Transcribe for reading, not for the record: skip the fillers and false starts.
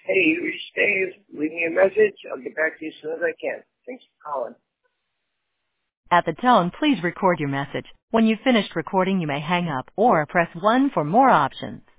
Hey, you reached Dave. Leave me a message. I'll get back to you as soon as I can. Thanks for calling. At the tone, please record your message. When you've finished recording, you may hang up or press 1 for more options.